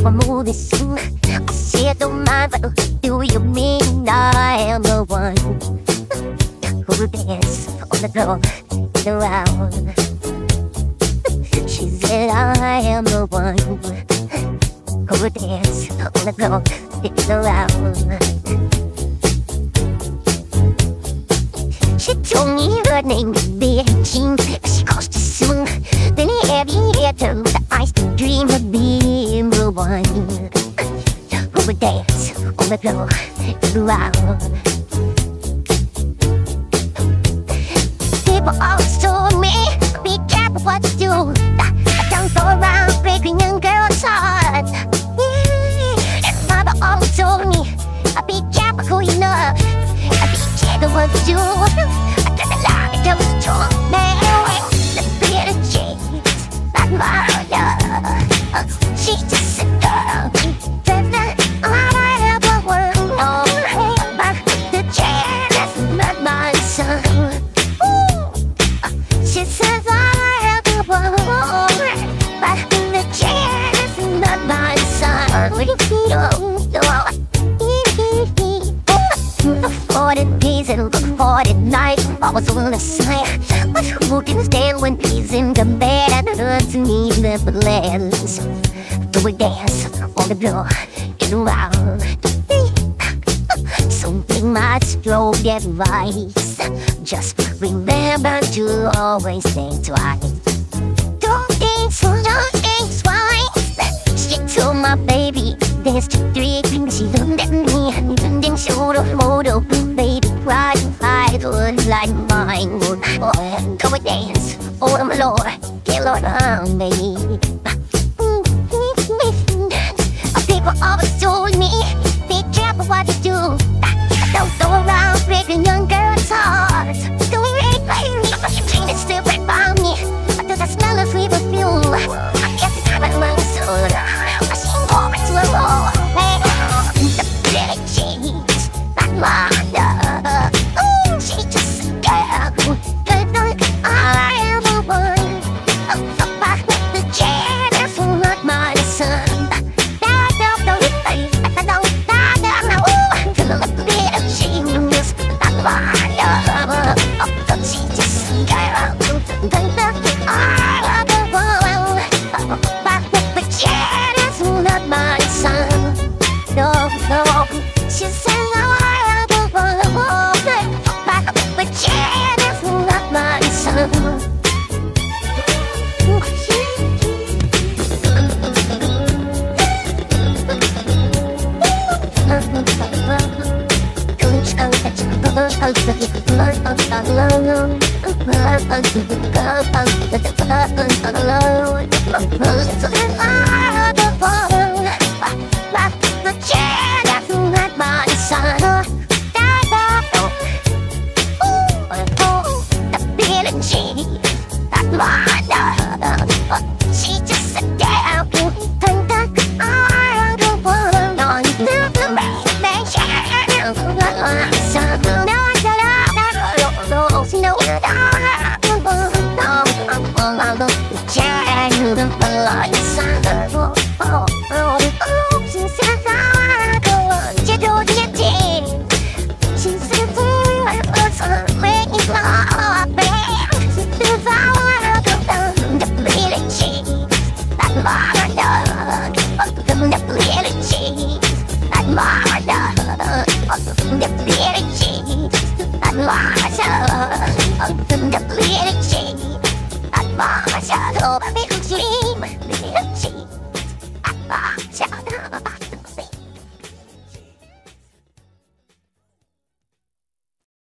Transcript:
I'm moving soon. I said don't mind, but do you mean I am the one who will dance on the floor and around? She said I am the one who will dance on the floor and around. She told me her name was Billie Jean. She crossed the soon. Then heavy hair turned with the eyes to dream of being the one who would dance on the floor and around. People always told me, be careful what you do. Don't go around breaking young girls' hearts. And mother always told me, be careful who you love. Be careful what you do. I got a lot of them strong man. Let's be a chance, not my love. She's just a girl. Dressed I ever want. No, but the chance is not my son. She says I ever want, but the chance is not my son. For the days and for the night, I was on the side. But who can stand when he's in the bed and hurts me the plans? So we dance on the floor and around. So take my stroke advice. Just remember to always think twice. Don't think twice. She told my baby dance to 3 things. She looked at me and then showed a photo. Baby cried and hide would like mine would. Oh, go and dance on the floor, get around, baby. People always told me, be careful what you do. Don't go around breaking young girls' hearts. Don't wait, baby, it's still right by me. Does I smell of sweet perfume? I guess it's time I learned soda. I sing over to a roll. The pretty cheese, not my love. Ooh, she's just a girl. I am the one. But the chance is not my son. She said I am the one, but Chad is not my son. She just sat down, turned up, I don't want on the the